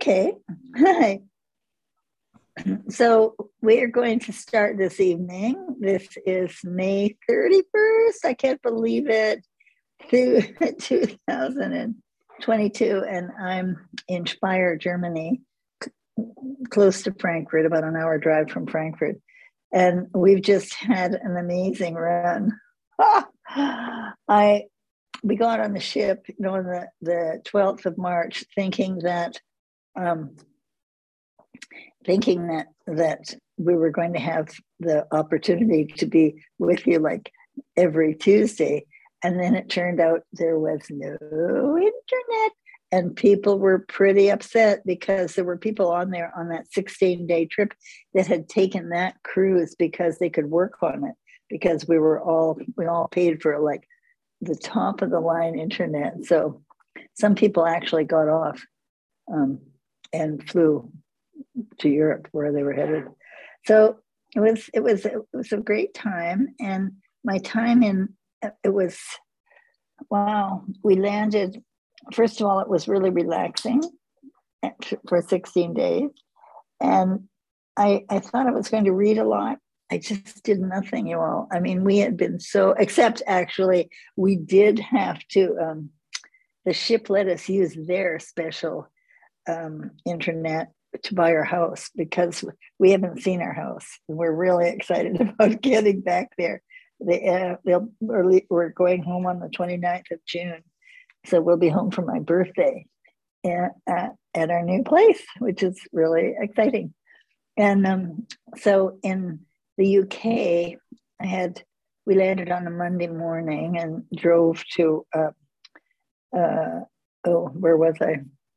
Okay. Hi. So we're going to start this evening. This is May 31st. I can't believe it. Through 2022, and I'm in Speyer, Germany, close to Frankfurt, about an hour drive from Frankfurt. And we've just had an amazing run. We got on the ship, on the 12th of March, thinking that we were going to have the opportunity to be with you like every Tuesday. And then it turned out there was no internet. And people were pretty upset because there were people on there on that 16-day trip that had taken that cruise because they could work on it, because we all paid for like the top of the line internet. So some people actually got off and flew to Europe where they were headed. So it was a great time. And my time it was, wow, we landed. First of all, it was really relaxing for 16 days. And I thought I was going to read a lot. I just did nothing, you all. I mean, we had been except actually, we did have to, the ship let us use their special internet to buy our house because we haven't seen our house. We're really excited about getting back there. We're going home on the 29th of June. So we'll be home for my birthday at our new place, which is really exciting. And so in the UK, we landed on a Monday morning and drove to, where was I?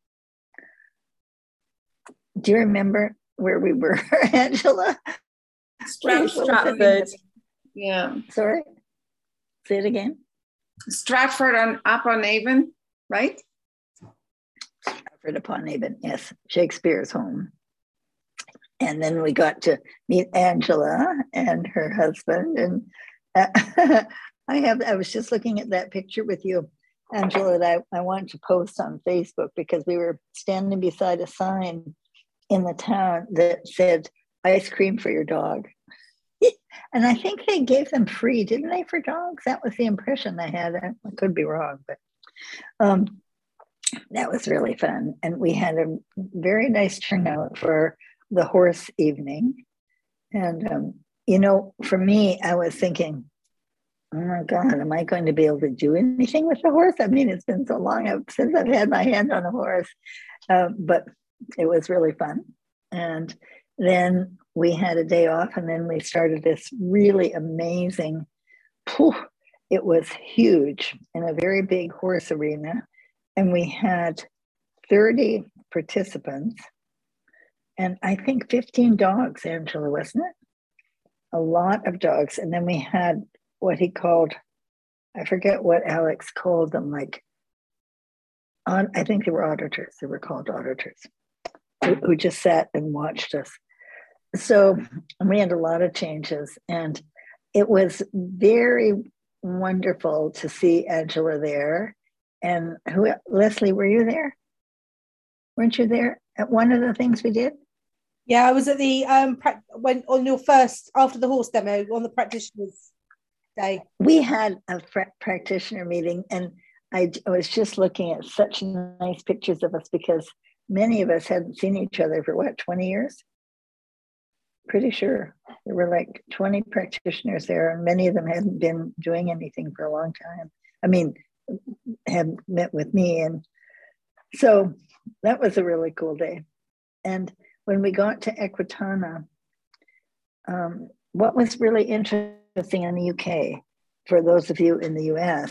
Do you remember where we were, Angela? Stratford. Yeah. Sorry? Say it again. Stratford-upon-Avon, right? Stratford-upon-Avon, yes. Shakespeare's home. And then we got to meet Angela and her husband. And I was just looking at that picture with you, Angela, that I wanted to post on Facebook because we were standing beside a sign in the town that said, ice cream for your dog. And I think they gave them free, didn't they, for dogs? That was the impression I had. I could be wrong, but that was really fun. And we had a very nice turnout for the horse evening. And, for me, I was thinking, oh my God, am I going to be able to do anything with the horse? I mean, it's been so long since I've had my hand on a horse, but it was really fun. And then we had a day off, and then we started this really amazing, it was huge, in a very big horse arena. And we had 30 participants and I think 15 dogs, Angela, wasn't it? A lot of dogs. And then we had what he called, I forget what Alex called them, I think they were auditors. They were called auditors who just sat and watched us. So we had a lot of changes, and it was very wonderful to see Angela there. And Leslie, were you there? Weren't you there at one of the things we did? Yeah, I was at the when on your first after the horse demo on the practitioners day. We had a practitioner meeting, and I was just looking at such nice pictures of us because many of us hadn't seen each other for 20 years? Pretty sure there were like 20 practitioners there, and many of them hadn't been doing anything for a long time. I mean, had met with me. And so that was a really cool day. And when we got to Equitana, what was really interesting in the UK, for those of you in the US,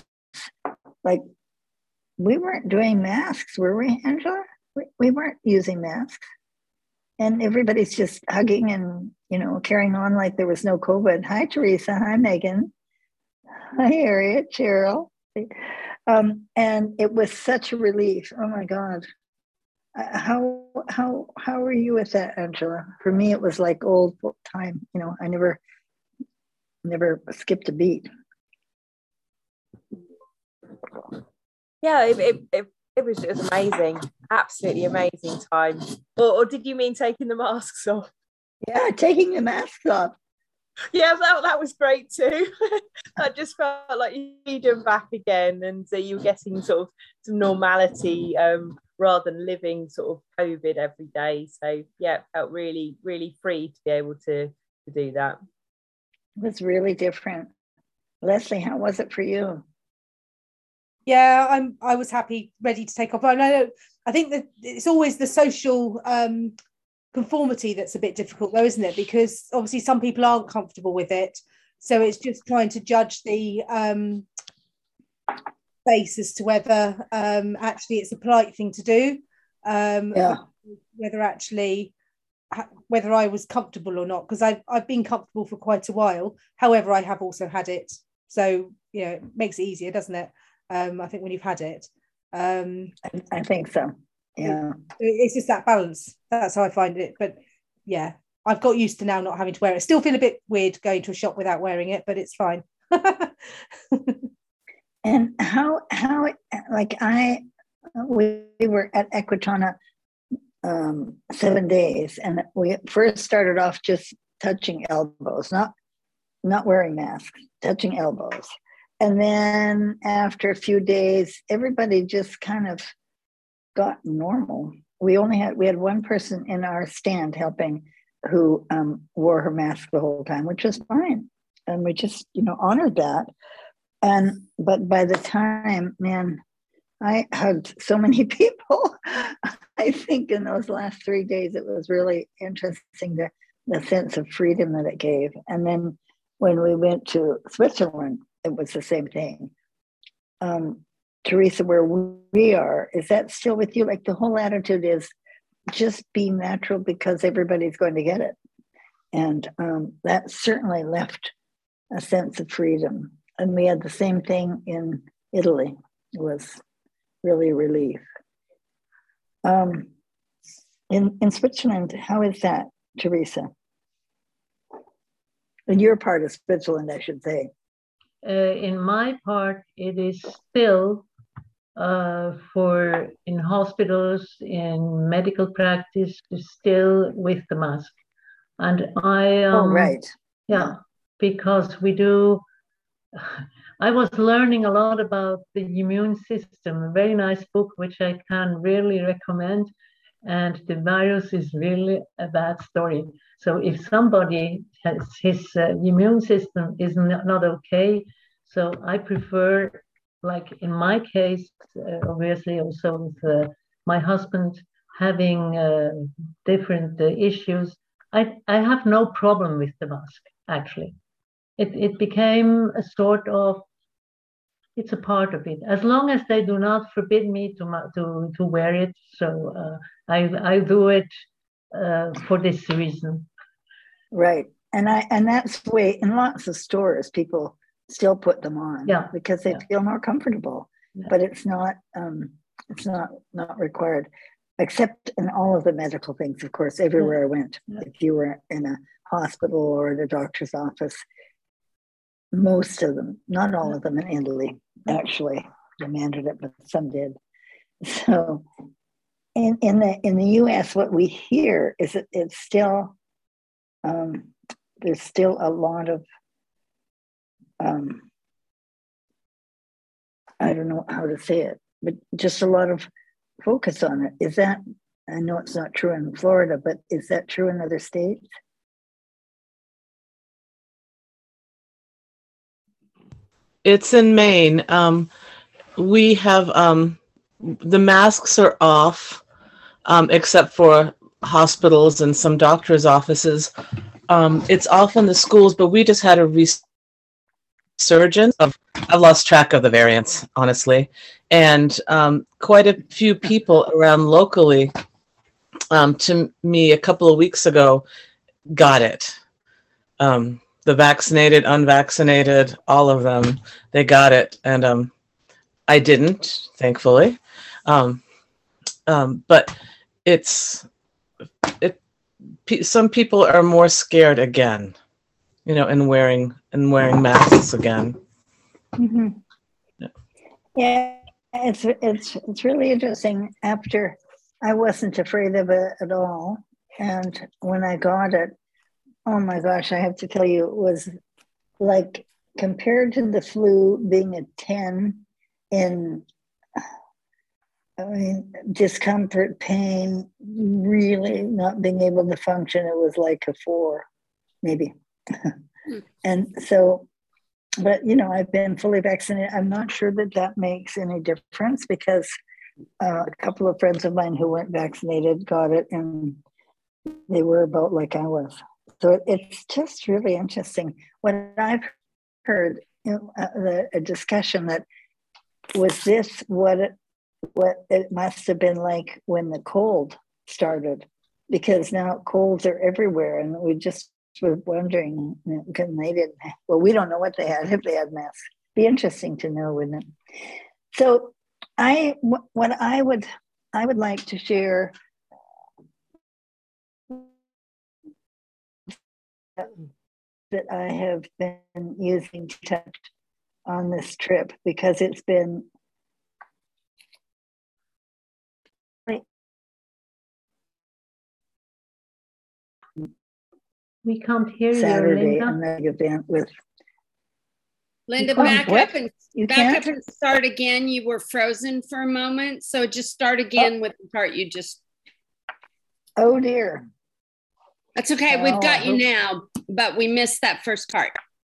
we weren't doing masks, were we, Angela? We weren't using masks. And everybody's just hugging and, carrying on like there was no COVID. Hi, Teresa. Hi, Megan. Hi, Harriet, Cheryl. And it was such a relief. Oh my God. How were you with that, Angela? For me, it was like old time. I never skipped a beat. Yeah, it It was amazing, absolutely amazing time. Or did you mean taking the masks off? Yeah, taking the masks off. Yeah, that was great too. I just felt like you'd them back again, and you were getting sort of some normality rather than living sort of COVID every day. So yeah, it felt really, really free to be able to do that. It was really different. Leslie, how was it for you? Yeah, I was happy, ready to take off. I think that it's always the social conformity that's a bit difficult, though, isn't it? Because obviously some people aren't comfortable with it, so it's just trying to judge the space as to whether actually it's a polite thing to do. Whether I was comfortable or not, because I've been comfortable for quite a while. However, I have also had it, so it makes it easier, doesn't it? I think when you've had it. I think so. Yeah. It's just that balance. That's how I find it. But yeah, I've got used to now not having to wear it. Still feel a bit weird going to a shop without wearing it, but it's fine. And how like we were at Equitana 7 days, and we first started off just touching elbows, not wearing masks, touching elbows. And then after a few days, everybody just kind of got normal. We had one person in our stand helping who wore her mask the whole time, which was fine. And we just, honored that. But by the time, man, I hugged so many people. I think in those last 3 days, it was really interesting, the sense of freedom that it gave. And then when we went to Switzerland, it was the same thing. Teresa, where we are, is that still with you? Like the whole attitude is just be natural because everybody's going to get it. And that certainly left a sense of freedom. And we had the same thing in Italy. It was really a relief. In Switzerland, how is that, Teresa? In your part of Switzerland, I should say. In my part, it is still in hospitals, in medical practice, still with the mask. And right. Yeah, because we do. I was learning a lot about the immune system, a very nice book, which I can really recommend. And the virus is really a bad story. So if somebody has his immune system is not okay, so I prefer, like in my case, obviously also with my husband having different issues, I have no problem with the mask, actually. It became a sort of, it's a part of it, as long as they do not forbid me to wear it. So I do it for this reason. Right, and that's the way in lots of stores people still put them on, because they feel more comfortable. Yeah. But it's not required, except in all of the medical things. Of course, everywhere I went, if you were in a hospital or the doctor's office, most of them, not all of them in Italy, actually demanded it, but some did. So in the US, what we hear is that it's still there's still a lot of I don't know how to say it, but just a lot of focus on it. Is that, I know it's not true in Florida, but is that true in other states? It's in Maine. We have the masks are off, except for hospitals and some doctors' offices. It's off in the schools, but we just had a resurgence of, I've lost track of the variants, honestly, and quite a few people around locally to me a couple of weeks ago got it. The vaccinated, unvaccinated, all of them, they got it. And I didn't, thankfully. But some people are more scared again, in wearing masks again. Mm-hmm. Yeah, It's really interesting. After I wasn't afraid of it at all, and when I got it, oh my gosh, I have to tell you, it was like compared to the flu being a 10 in, I mean, discomfort, pain, really not being able to function, it was like a 4, maybe. And so, but you know, I've been fully vaccinated. I'm not sure that that makes any difference because a couple of friends of mine who weren't vaccinated got it and they were about like I was. So it's just really interesting. What I've heard, you know, a discussion that was this what it must have been like when the cold started, because now colds are everywhere, and we just were wondering, because they didn't. Well, we don't know what they had if they had masks. Be interesting to know, wouldn't it? So, what I would like to share that I have been using TTouch on this trip, because it's been We can't hear Saturday, you, Linda. another event with Linda, Oh, back what? up and You back can't? up and start again. You were frozen for a moment, so just start again with the part you just. Oh dear. That's okay. Oh, We've got I you hope- now, but we missed that first part.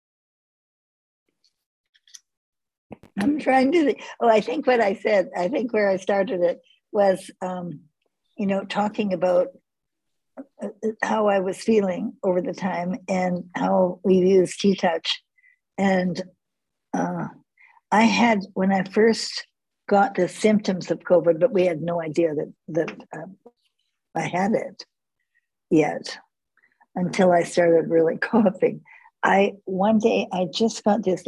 I'm trying to. Oh, I think what I said. I think where I started it was, you know, talking about how I was feeling over the time and how we used TTouch. And I had, when I first got the symptoms of COVID, but we had no idea that I had it yet until I started really coughing. One day I just got this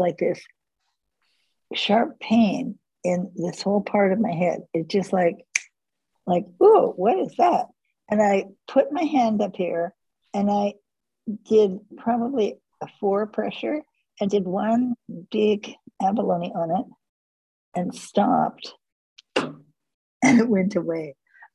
sharp pain in this whole part of my head. It just like, oh, what is that? And I put my hand up here and I did probably a 4 pressure and did one big abalone on it and stopped, and it went away.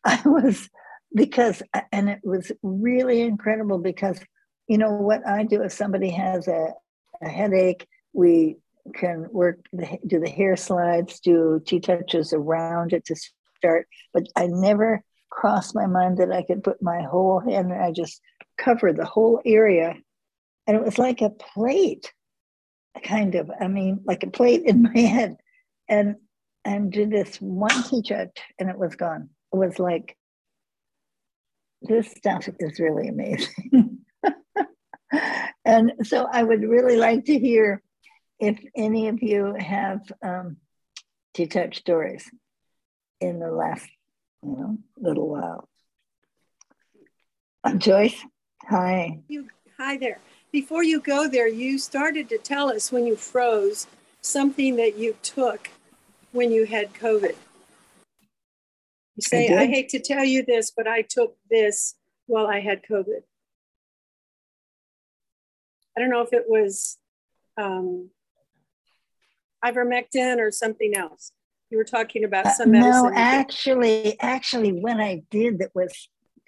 And it was really incredible because, you know, what I do if somebody has a headache, we can do the hair slides, do TTouches around it to start, but I never crossed my mind that I could put my whole hand and I just covered the whole area. And it was like a plate, kind of, I mean, like a plate in my head. And did this one TTouch and it was gone. It was like, this stuff is really amazing. And so I would really like to hear if any of you have TTouch stories in the last, little while. Joyce, hi. Hi there. Before you go there, you started to tell us when you froze something that you took when you had COVID. You say, I hate to tell you this, but I took this while I had COVID. I don't know if it was ivermectin or something else. You were talking about some medicine. No, actually, when I did, that was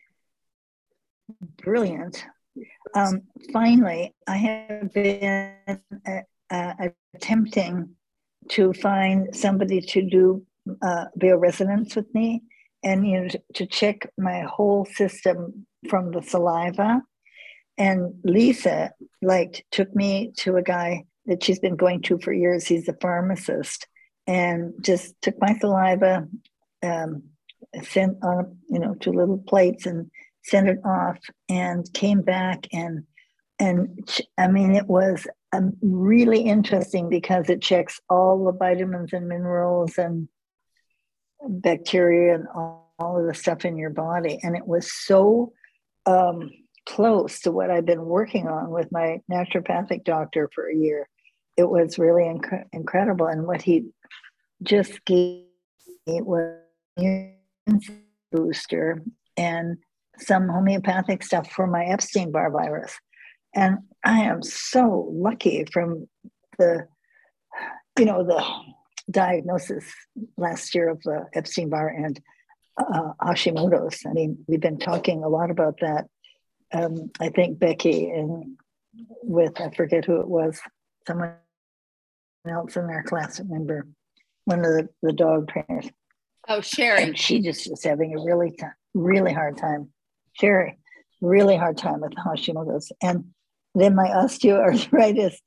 brilliant. Finally, I have been attempting to find somebody to do bioresonance with me, and to check my whole system from the saliva. And Lisa took me to a guy that she's been going to for years. He's a pharmacist, and just took my saliva, sent on 2 little plates and sent it off, and came back and I mean, it was really interesting because it checks all the vitamins and minerals and bacteria and all of the stuff in your body. And it was so close to what I've been working on with my naturopathic doctor for a year. It was really incredible. And what he just gave me was a booster and some homeopathic stuff for my Epstein-Barr virus. And I am so lucky from the diagnosis last year of Epstein-Barr and Hashimoto's. I mean, we've been talking a lot about that. I think Becky and with, I forget who it was, someone else in our class, remember, one of the dog trainers. Oh, Sherry. And she just was having a really hard time. Sherry, really hard time with Hashimoto's. And then my osteoarthritis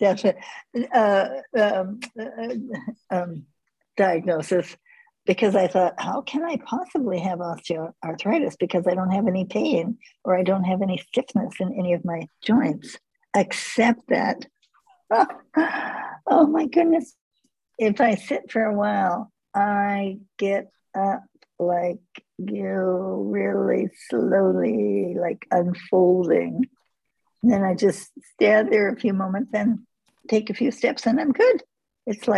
diagnosis, because I thought, how can I possibly have osteoarthritis? Because I don't have any pain or I don't have any stiffness in any of my joints, except that, oh my goodness, if I sit for a while, I get up like, really slowly, like unfolding. And then I just stand there a few moments and take a few steps and I'm good. It's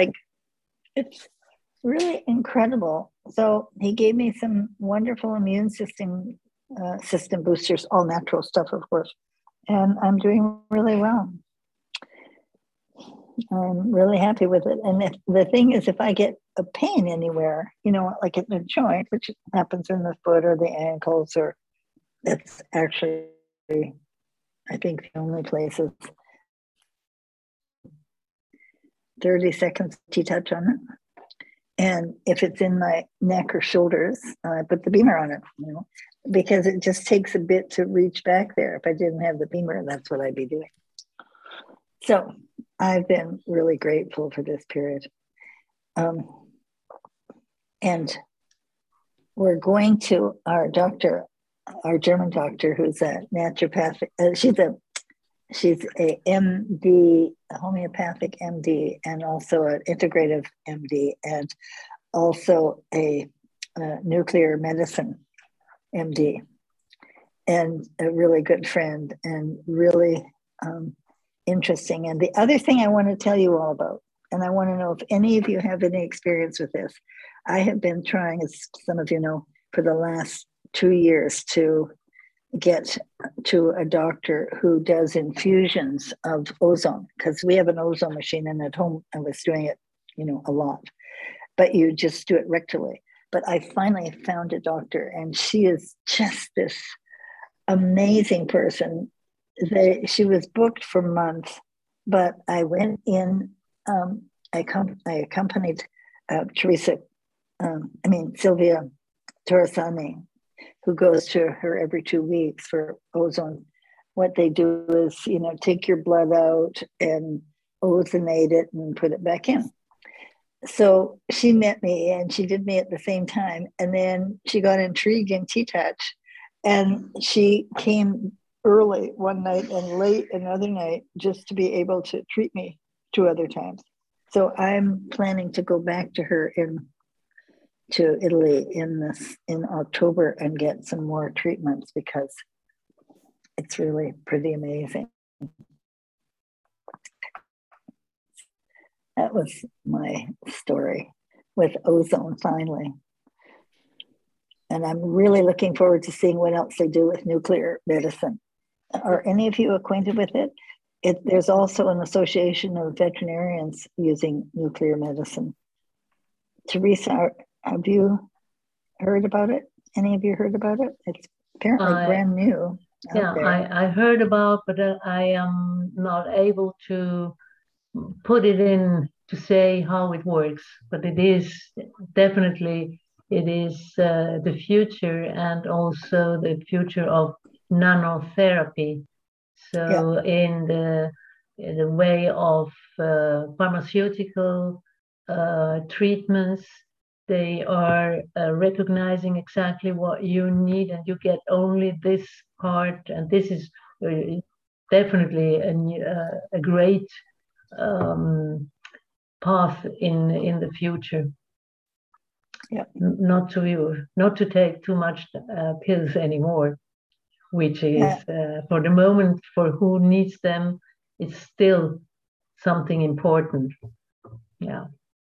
really incredible. So he gave me some wonderful immune system boosters, all natural stuff, of course. And I'm doing really well. I'm really happy with it. And the thing is, if I get a pain anywhere, like in the joint, which happens in the foot or the ankles, or that's actually, I think, the only places. 30 seconds to touch on it. And if it's in my neck or shoulders, I put the Beamer on it, because it just takes a bit to reach back there. If I didn't have the Beamer, that's what I'd be doing. So I've been really grateful for this period. And we're going to our doctor, our German doctor, who's a naturopathic, she's a MD, a homeopathic MD, and also an integrative MD, and also a nuclear medicine MD, and a really good friend, and really interesting. And the other thing I want to tell you all about, and I want to know if any of you have any experience with this. I have been trying, as some of you know, for the last 2 years to get to a doctor who does infusions of ozone, because we have an ozone machine, and at home I was doing it, a lot, but you just do it rectally. But I finally found a doctor, and she is just this amazing person. She was booked for months, but I went in, I accompanied Sylvia Torresani, who goes to her every 2 weeks for ozone. What they do is, take your blood out and ozonate it and put it back in. So she met me, and she did me at the same time. And then she got intrigued in T-Touch, and she came early one night and late another night just to be able to treat me 2 other times. So I'm planning to go back to her to Italy in October and get some more treatments, because it's really pretty amazing. That was my story with ozone finally. And I'm really looking forward to seeing what else they do with nuclear medicine. Are any of you acquainted with it? There's also an association of veterinarians using nuclear medicine. Teresa, have you heard about it? Any of you heard about it? It's apparently brand new. Yeah, I heard about, but I am not able to put it in to say how it works. But it is definitely, the future, and also the future of nanotherapy. So in the way of pharmaceutical treatments, they are recognizing exactly what you need, and you get only this part. And this is definitely a great path in the future. Yeah. Not to take too much pills anymore, which is for the moment, for who needs them, it's still something important. Yeah.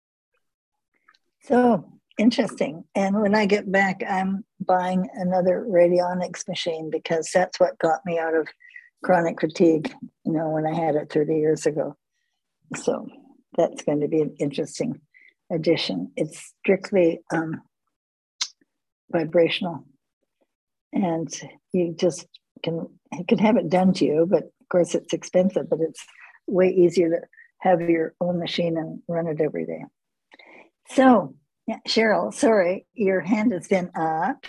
So interesting. And when I get back, I'm buying another radionics machine, because that's what got me out of chronic fatigue, when I had it 30 years ago. So that's going to be interesting. addition. It's strictly vibrational, and you can have it done to you, but of course it's expensive, but it's way easier to have your own machine and run it every day. So yeah, Cheryl, sorry, your hand has been up.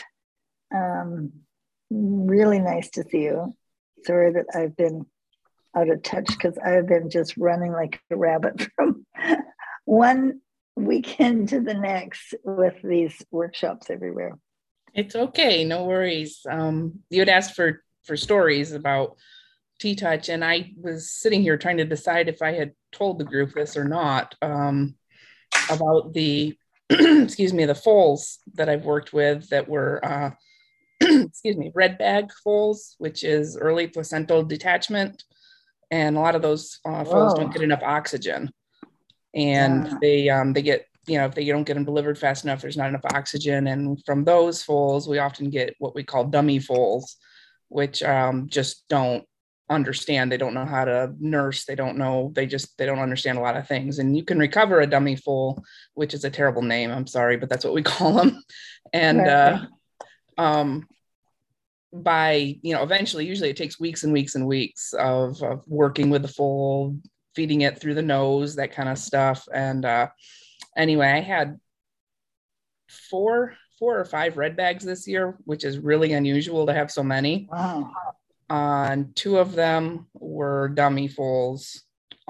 Really nice to see you. Sorry that I've been out of touch because I've been just running like a rabbit from one weekend to the next with these workshops everywhere. It's okay, no worries. You had asked for stories about T-Touch, and I was sitting here trying to decide if I had told the group this or not, about the excuse me, the foals that I've worked with that were excuse me, red bag foals, which is early placental detachment, and a lot of those foals don't get enough oxygen, and they get, if they don't get them delivered fast enough, there's not enough oxygen. And from those foals, we often get what we call dummy foals, which just don't understand. They don't know how to nurse. They don't understand a lot of things. And you can recover a dummy foal, which is a terrible name. I'm sorry, but that's what we call them. And by, eventually, usually it takes weeks and weeks and weeks of working with the foal, feeding it through the nose, that kind of stuff. And anyway, I had four or five red bags this year, which is really unusual to have so many. Wow. And two of them were dummy foals.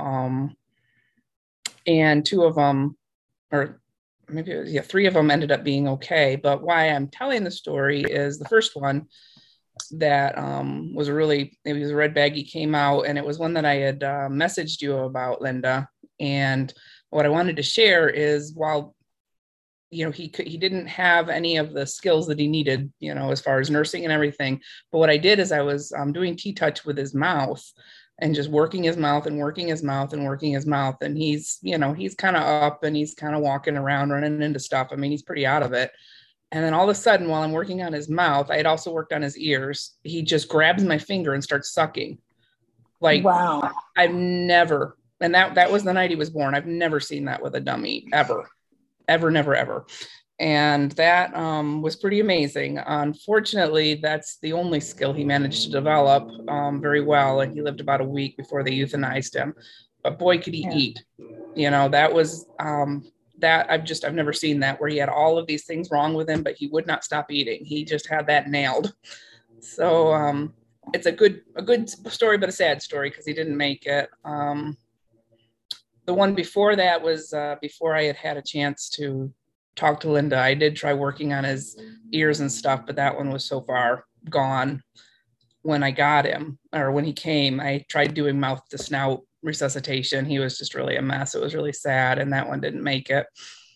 And two of them, or maybe it was, three of them ended up being okay. But why I'm telling the story is the first one that was it was a red bag. He came out, and it was one that I had messaged you about, Linda. And what I wanted to share is, while he didn't have any of the skills that he needed, as far as nursing and everything. But what I did is I was doing T-Touch with his mouth and just working his mouth and working his mouth and working his mouth. And he's kind of up and he's kind of walking around, running into stuff. I mean, he's pretty out of it. And then all of a sudden, while I'm working on his mouth, I had also worked on his ears. He just grabs my finger and starts sucking. Like, wow. I've never, and that was the night he was born. I've never seen that with a dummy ever. Never, ever. And that was pretty amazing. Unfortunately, that's the only skill he managed to develop very well. And he lived about a week before they euthanized him. But boy, could he eat. That was I've never seen that, where he had all of these things wrong with him, but he would not stop eating. He just had that nailed. So it's a good story, but a sad story because he didn't make it. The one before that was before I had a chance to talk to Linda. I did try working on his ears and stuff, but that one was so far gone when I got him, or when he came. I tried doing mouth to snout resuscitation. He was just really a mess. It was really sad, and that one didn't make it.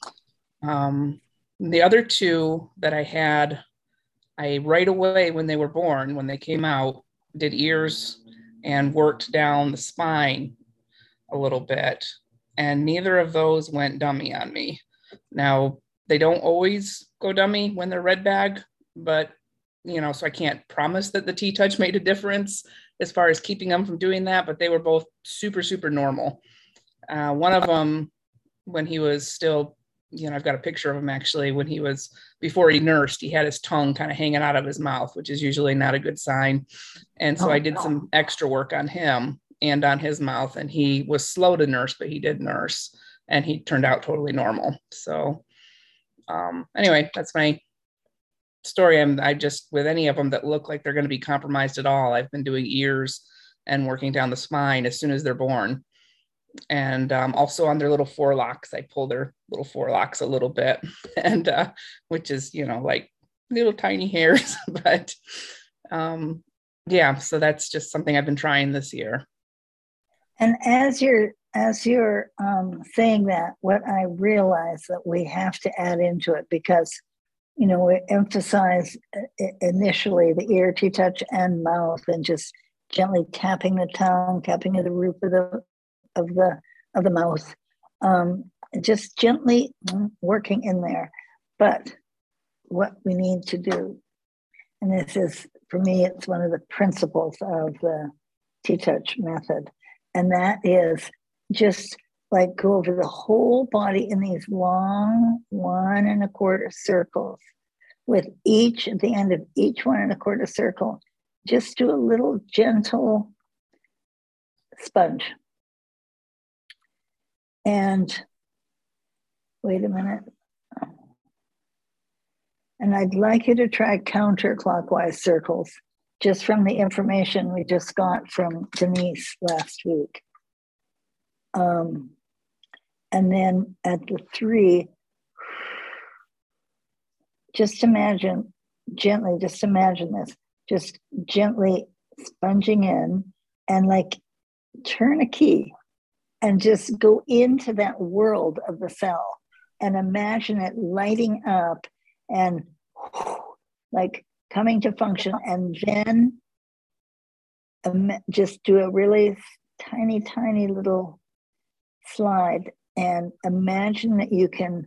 The other two that I had, I right away when they were born, when they came out, did ears and worked down the spine a little bit. And neither of those went dummy on me. Now, they don't always go dummy when they're red bag, but, so I can't promise that the T-Touch made a difference as far as keeping them from doing that, but they were both super, super normal. One of them, when he was still, I've got a picture of him actually, before he nursed, he had his tongue kind of hanging out of his mouth, which is usually not a good sign. And so I did some extra work on him and on his mouth, and he was slow to nurse, but he did nurse, and he turned out totally normal. So anyway, that's my story. I just, with any of them that look like they're going to be compromised at all, I've been doing ears and working down the spine as soon as they're born. And also on their little forelocks, I pull their little forelocks a little bit, and which is, like little tiny hairs, but yeah, so that's just something I've been trying this year. And as you're saying that, what I realize that we have to add into it, because we emphasize initially the ear, T-Touch, and mouth, and just gently tapping the tongue, tapping the roof of the mouth, just gently working in there. But what we need to do, and this is, for me, it's one of the principles of the T-Touch method. And that is just like go over the whole body in these long 1 1/4 circles, with each, at the end of each 1 1/4 circle, just do a little gentle sponge. And wait a minute. And I'd like you to try counterclockwise circles, just from the information we just got from Denise last week. And then at the 3, just imagine gently, just imagine this, just gently sponging in and like turn a key and just go into that world of the cell and imagine it lighting up and like coming to function, and then just do a really tiny, tiny little slide and imagine that you can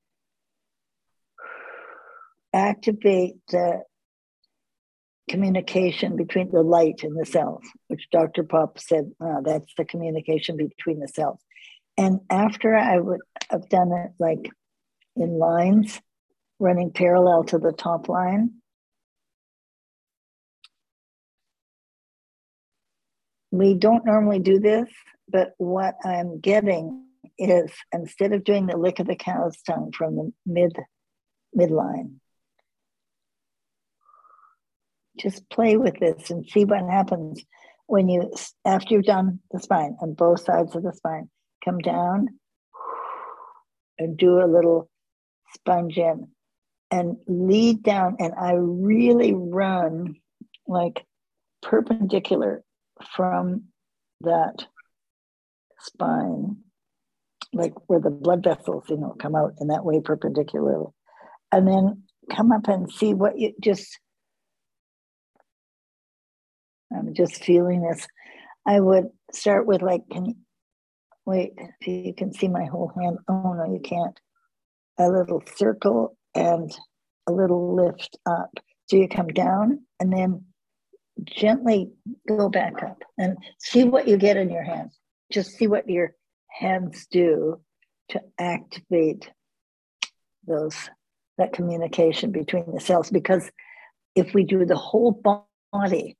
activate the communication between the light and the cells, which Dr. Pop said, that's the communication between the cells. And after I would have done it like in lines, running parallel to the top line, we don't normally do this, but what I'm getting is, instead of doing the lick of the cow's tongue from the midline, just play with this and see what happens when you, after you've done the spine, on both sides of the spine, come down and do a little sponge in and lead down. And I really run like perpendicular from that spine, like where the blood vessels, come out in that way perpendicularly. And then come up and see what you just, I'm just feeling this. I would start with like, wait, if you can see my whole hand. Oh no, you can't. A little circle and a little lift up. So you come down and then gently go back up and see what you get in your hands. Just see what your hands do to activate that communication between the cells. Because if we do the whole body,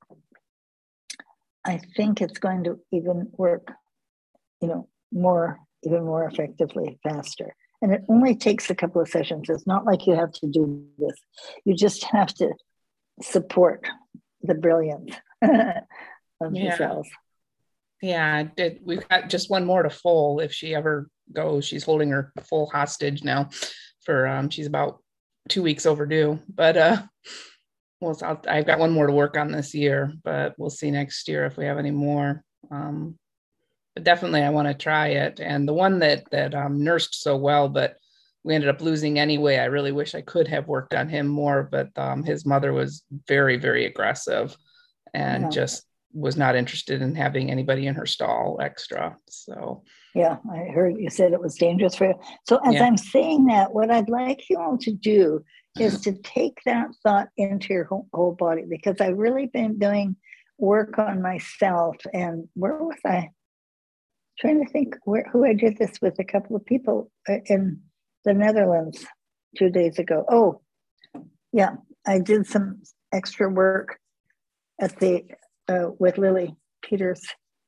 I think it's going to even work, even more effectively, faster. And it only takes a couple of sessions. It's not like you have to do this. You just have to support the brilliance of the cells. Yeah, we've got just one more to full. If she ever goes, she's holding her full hostage now for, she's about 2 weeks overdue. But I've got one more to work on this year, but we'll see next year if we have any more. But definitely I want to try it. And the one that nursed so well, but we ended up losing anyway. I really wish I could have worked on him more, but his mother was very, very aggressive and just was not interested in having anybody in her stall extra. So yeah, I heard you said it was dangerous for you. So as I'm saying that, what I'd like you all to do is to take that thought into your whole body, because I've really been doing work on myself. And where was I? Trying to think who I did this with, a couple of people in the Netherlands 2 days ago. Oh, yeah, I did some extra work at the with Lily Peters.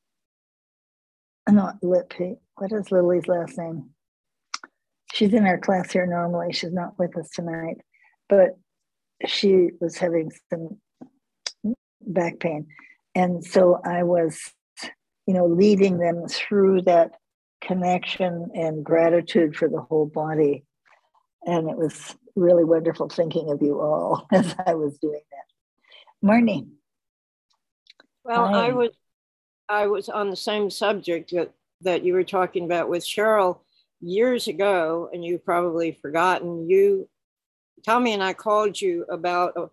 Not Lip. What is Lily's last name? She's in our class here normally. She's not with us tonight, but she was having some back pain, and so I was, leading them through that connection and gratitude for the whole body. And it was really wonderful thinking of you all as I was doing that. Marnie. Well, I was on the same subject that you were talking about with Cheryl years ago, and you've probably forgotten. Tommy and I called you about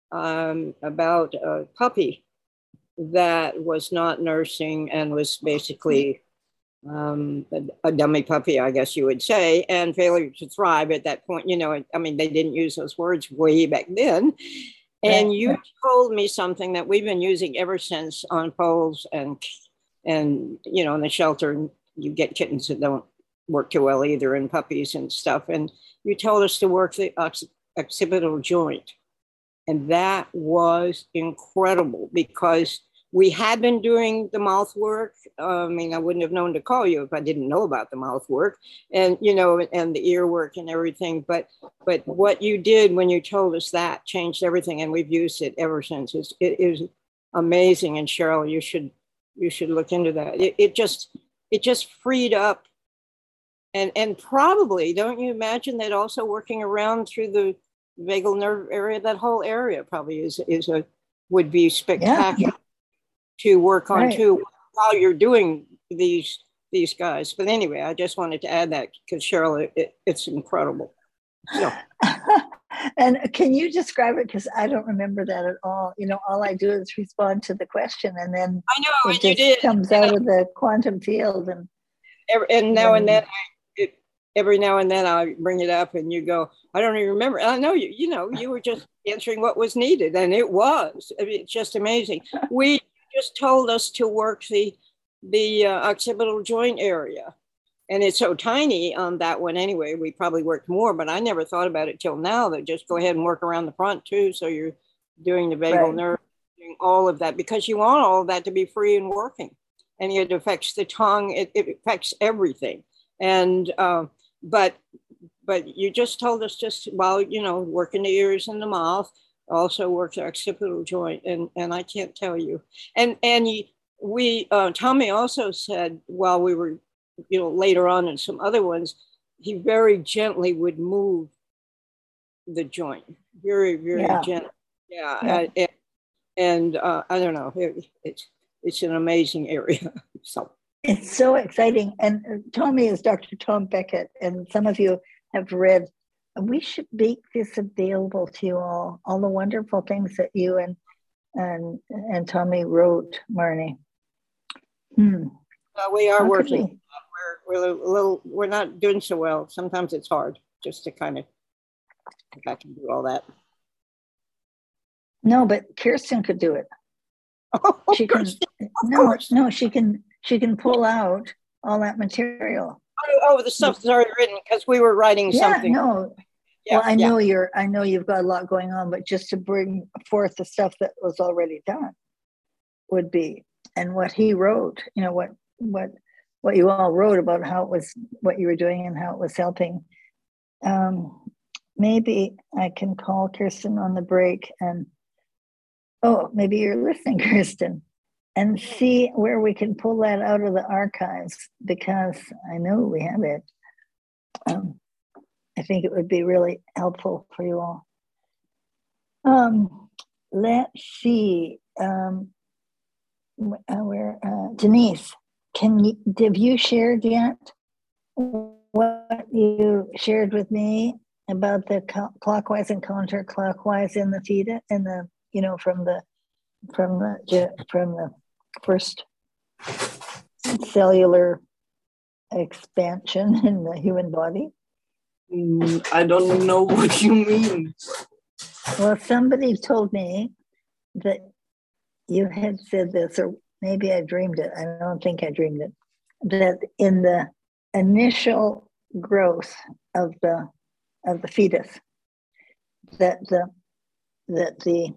a puppy that was not nursing and was basically a dummy puppy, I guess you would say, and failure to thrive at that point. They didn't use those words way back then. And you told me something that we've been using ever since on poles and in the shelter you get kittens that don't work too well either, and puppies and stuff. And you told us to work the occipital joint. And that was incredible because we had been doing the mouth work. I mean, I wouldn't have known to call you if I didn't know about the mouth work and, you know, and the ear work and everything. But what you did when you told us that changed everything. And we've used it ever since. It is amazing. And Cheryl, you should look into that. It just freed up. And probably, don't you imagine that also working around through the vagal nerve area, that whole area probably would be spectacular to work on too while you're doing these guys. But anyway, I just wanted to add that because Cheryl, it's incredible. So. And can you describe it? Because I don't remember that at all. You know, all I do is respond to the question, and then I know it just comes out of the quantum field. And now and then, every now and then I bring it up, and you go, I don't even remember. I know you know, you were just answering what was needed, and it was. I mean, it's just amazing. We just told us to work the occipital joint area. And it's so tiny on that one anyway. We probably worked more, but I never thought about it till now that just go ahead and work around the front too. So you're doing the vagal nerve, doing all of that because you want all of that to be free and working. And it affects the tongue. It affects everything. And, but you just told us just while, you know, working the ears and the mouth, also works the occipital joint. And I can't tell you. And Tommy also said while we were, you know, later on in some other ones, he very gently would move the joint, very, very gently. Yeah. And I don't know, it's an amazing area. So it's so exciting. And Tommy is Dr. Tom Beckett, and some of you have read. We should make this available to you all the wonderful things that you and Tommy wrote, Marnie. We are working. We're not doing so well. Sometimes it's hard just to kind of go back and do all that. No, but Kirsten could do it. She can. No, she can pull out all that material. Oh, the stuff that's already written because we were writing something. No. Well, I know you've got a lot going on, but just to bring forth the stuff that was already done would be, and what he wrote, you know, what you all wrote about how it was, what you were doing and how it was helping. Maybe I can call Kirsten on the break and, maybe you're listening, Kirsten, and see where we can pull that out of the archives, because I know we have it. I think it would be really helpful for you all. Let's see, Denise, have you shared yet what you shared with me about the clockwise and counterclockwise in the fetus, in the, you know, from the first cellular expansion in the human body? I don't know what you mean. Well, somebody told me that you had said this, or maybe I dreamed it. I don't think I dreamed it. That in the initial growth of the fetus, that the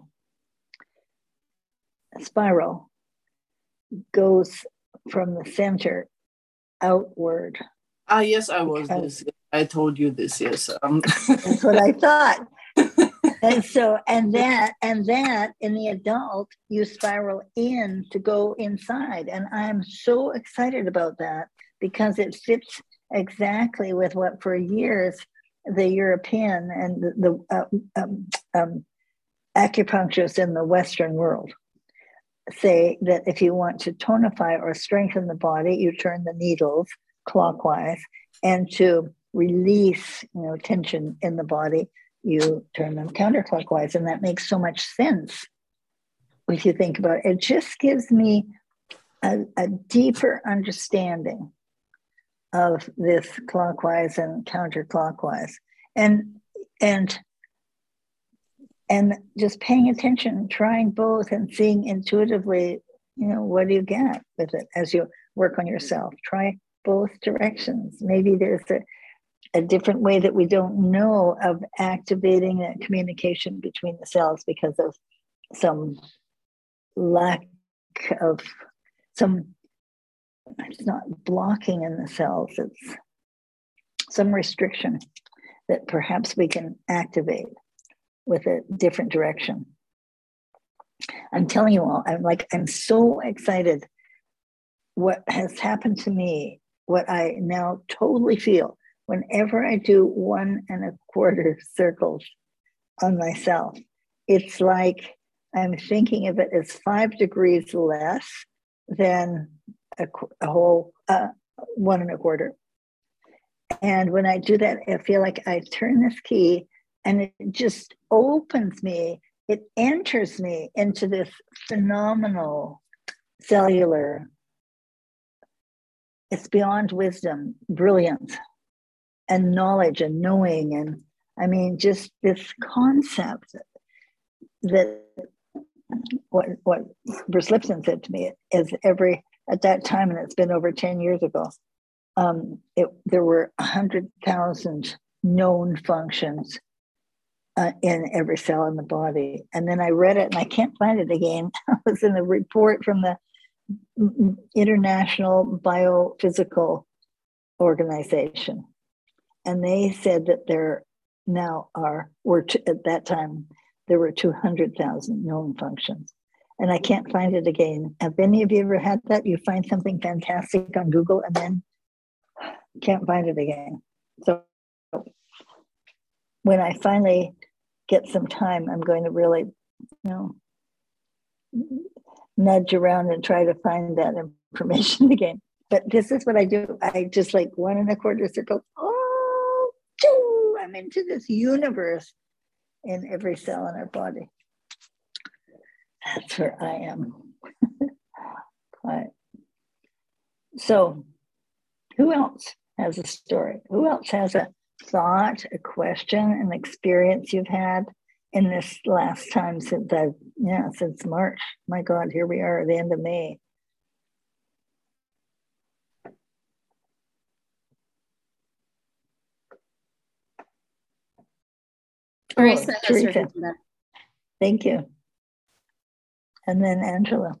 spiral goes from the center outward. Yes, I was this. I told you this. Yes, that's what I thought. And that in the adult, you spiral in to go inside. And I'm so excited about that because it fits exactly with what for years the European and the acupuncturists in the Western world say that if you want to tonify or strengthen the body, you turn the needles clockwise, and to release, you know, tension in the body, you turn them counterclockwise. And that makes so much sense if you think about it. It just gives me a deeper understanding of this clockwise and counterclockwise, and just paying attention, trying both and seeing intuitively, you know, what do you get with it as you work on yourself. Try both directions. Maybe there's a different way that we don't know of activating that communication between the cells because of some lack of it's not blocking in the cells, it's some restriction that perhaps we can activate with a different direction. I'm telling you all, I'm so excited what has happened to me, what I now totally feel whenever I do 1 1/4 circles on myself. It's like I'm thinking of it as 5 degrees less than a whole 1 1/4. And when I do that, I feel like I turn this key and it just opens me. It enters me into this phenomenal cellular, it's beyond wisdom, brilliance, and knowledge and knowing. And I mean, just this concept that what Bruce Lipton said to me is at that time, and it's been over 10 years ago, there were 100,000 known functions in every cell in the body. And then I read it and I can't find it again. I was in a report from the International Biophysical Organization. And they said that there now at that time, there were 200,000 known functions. And I can't find it again. Have any of you ever had that? You find something fantastic on Google and then can't find it again. So when I finally get some time, I'm going to really, nudge around and try to find that information again. But this is what I do. I just 1 1/4 circles. Oh, I'm into this universe in every cell in our body. That's where I am. Right. So who else has a story? Who else has a thought, a question, an experience you've had in this last time since March? My God, here we are at the end of May. Teresa has her Teresa. hand up. Thank you. And then Angela.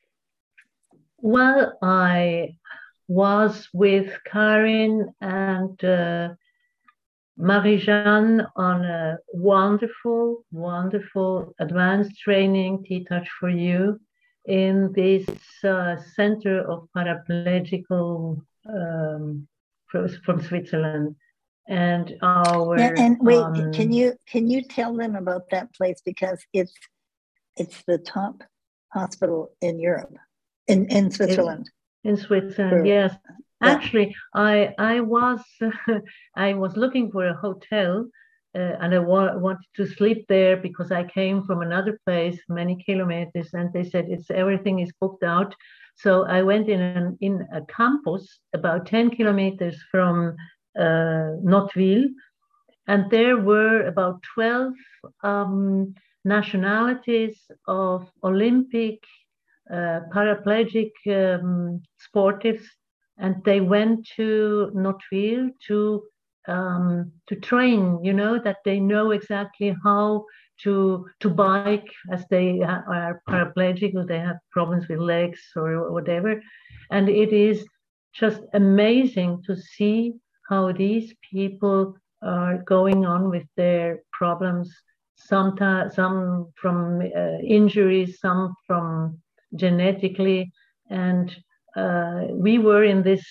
Well, I was with Karin and Marie-Jeanne on a wonderful, wonderful advanced training, T-Touch for You, in this Center of Paraplegical from Switzerland. And wait, can you tell them about that place, because it's the top hospital in Europe, in Switzerland. In Switzerland, yes. Yeah. Actually, I was looking for a hotel, and I wanted to sleep there because I came from another place, many kilometers, and they said everything is booked out. So I went in a campus about 10 kilometers from Nottwil, and there were about 12 nationalities of Olympic paraplegic sportives, and they went to Nottwil to train. That they know exactly how to bike, as they are paraplegic or they have problems with legs or whatever. And it is just amazing to see how these people are going on with their problems. Sometimes some from injuries, some from genetically, and we were in this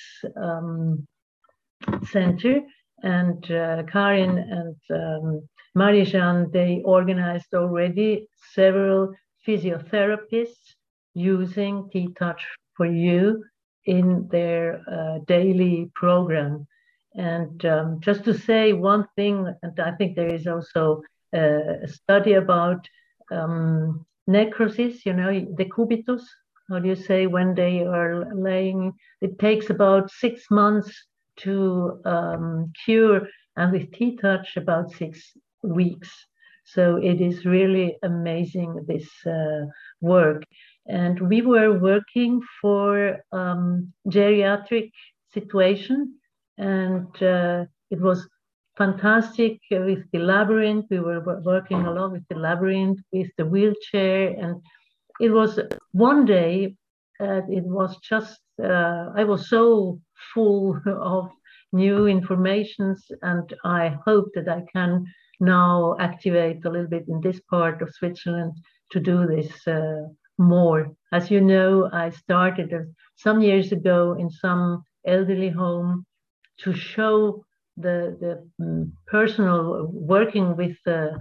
center, and Karin and Marie-Jeanne, they organized already several physiotherapists using T-Touch for You in their daily program. And just to say one thing, and I think there is also a study about necrosis, decubitus, how do you say, when they are laying, it takes about 6 months to cure, and with T-Touch about 6 weeks. So it is really amazing, this work. And we were working for geriatric situation. And it was fantastic with the labyrinth. We were working a lot with the labyrinth, with the wheelchair. And it was one day, it was just, I was so full of new informations, and I hope that I can now activate a little bit in this part of Switzerland to do this more. As you know, I started some years ago in some elderly home to show the personal working with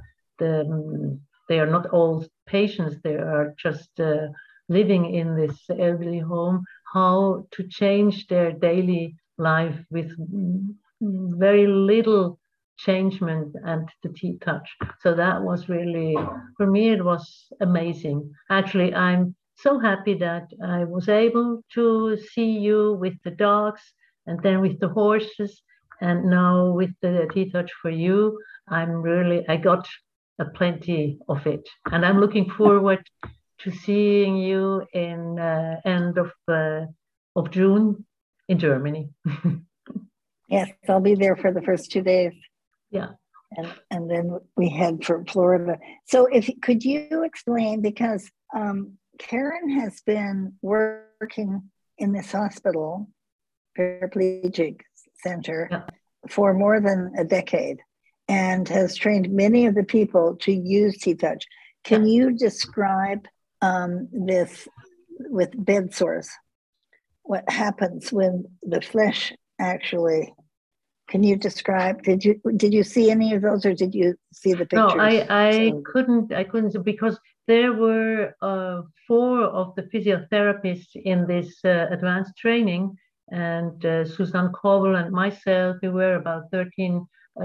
they are not all patients, they are just living in this elderly home, how to change their daily life with very little changement and the T-touch. So that was really, for me, it was amazing. Actually, I'm so happy that I was able to see you with the dogs and then with the horses, and now with the T-touch for you. I got plenty of it, and I'm looking forward to seeing you in end of June in Germany. Yes, I'll be there for the first 2 days. Yeah. And then we head for Florida. So could you explain, because Karen has been working in this hospital, paraplegic center, for more than a decade, and has trained many of the people to use T-touch. Can you describe this with bed sores? What happens when the flesh actually? Can you describe? Did you see any of those, or did you see the pictures? No, I couldn't, because there were 4 of the physiotherapists in this advanced training, and Susanne Kovel and myself. We were about 13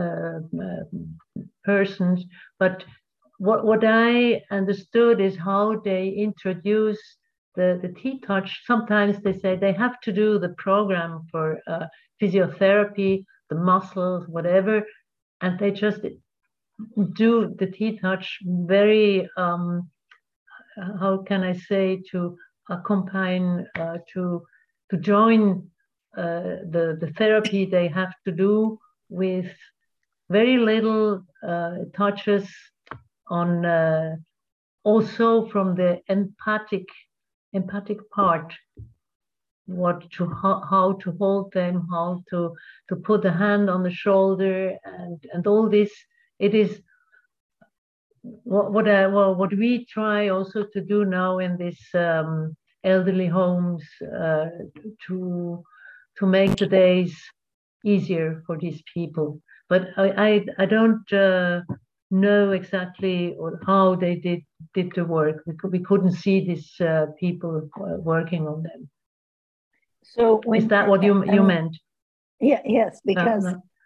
persons. But what I understood is how they introduce the T-touch. Sometimes they say they have to do the program for physiotherapy, the muscles, whatever, and they just do the T-touch very, how can I say, to accompany, to join the therapy they have to do with very little touches on, also from the empathic part, how to hold them, how to put a hand on the shoulder, and all this. It is what we try also to do now in this elderly homes, to make the days easier for these people. But I don't know exactly how they did the work. We couldn't see these people working on them. So is that what you meant? Yeah. Yes, because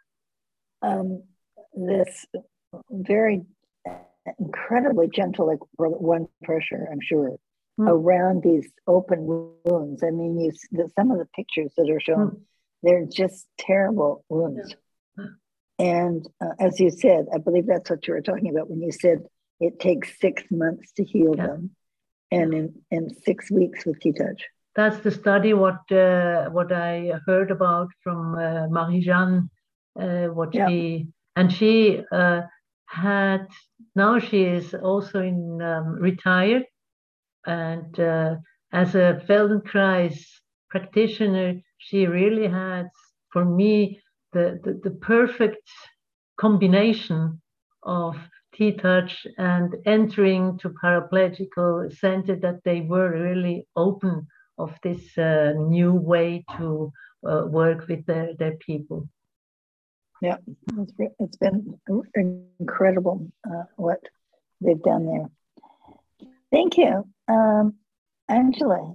this very incredibly gentle, like one pressure, I'm sure, around these open wounds. I mean, some of the pictures that are shown, they're just terrible wounds. And as you said, I believe that's what you were talking about when you said it takes 6 months to heal them, and in 6 weeks with T-touch. That's the study what I heard about from Marie-Jeanne, she had, now she is also in retired, and as a Feldenkrais practitioner, she really had, for me, the perfect combination of T-touch and entering to paraplegical center, that they were really open of this new way to work with their people. Yeah, it's been incredible what they've done there. Thank you. Angela.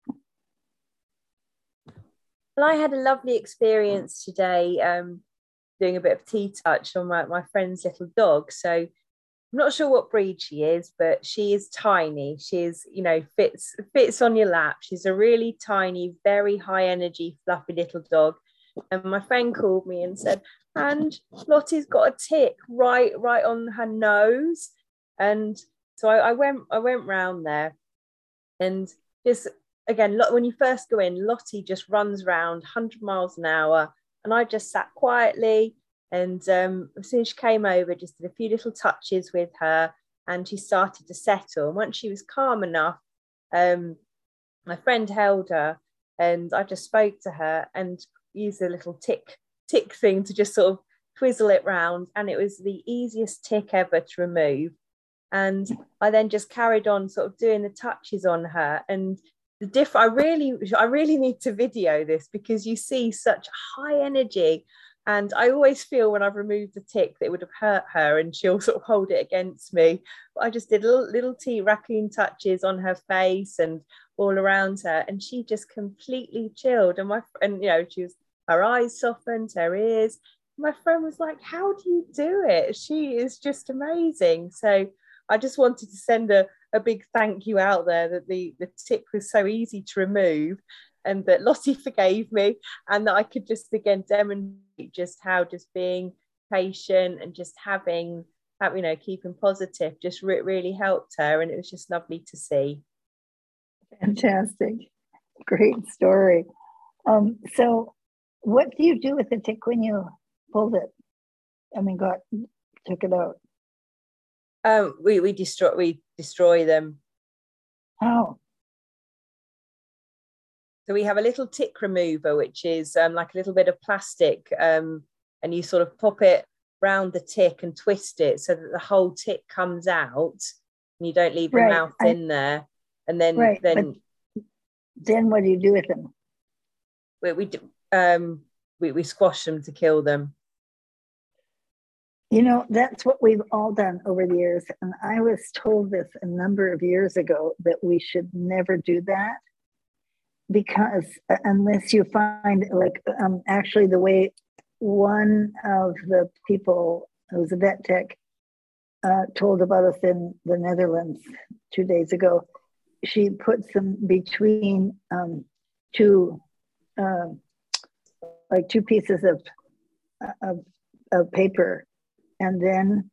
Well, I had a lovely experience today doing a bit of T-touch on my friend's little dog. So I'm not sure what breed she is, but she is tiny. She is, fits on your lap. She's a really tiny, very high energy, fluffy little dog. And my friend called me and said, and Lottie's got a tick right on her nose. And so I went round there, and just again, when you first go in, Lottie just runs around 100 miles an hour, and I just sat quietly. And as soon as she came over, just did a few little touches with her, and she started to settle. And once she was calm enough, my friend held her, and I just spoke to her and used a little tick thing to just sort of twizzle it round, and it was the easiest tick ever to remove. And I then just carried on sort of doing the touches on her, and I really need to video this, because you see such high energy. And I always feel when I've removed the tick that it would have hurt her, and she'll sort of hold it against me. But I just did little raccoon touches on her face and all around her, and she just completely chilled. And her eyes softened, her ears. My friend was like, "How do you do it? She is just amazing." So I just wanted to send a big thank you out there, that the tick was so easy to remove, and that Lottie forgave me, and that I could just again demonstrate just how just being patient and just having keeping positive just really helped her, and it was just lovely to see. Fantastic. Great story. So what do you do with the tick when you pulled it? Took it out. We destroy them. How? So we have a little tick remover, which is like a little bit of plastic, and you sort of pop it round the tick and twist it so that the whole tick comes out, and you don't leave the mouth in there. And then then what do you do with them? We squash them to kill them. That's what we've all done over the years. And I was told this a number of years ago, that we should never do that, because unless you find, actually the way one of the people who was a vet tech told about us in the Netherlands 2 days ago, she puts them between two pieces of paper, and then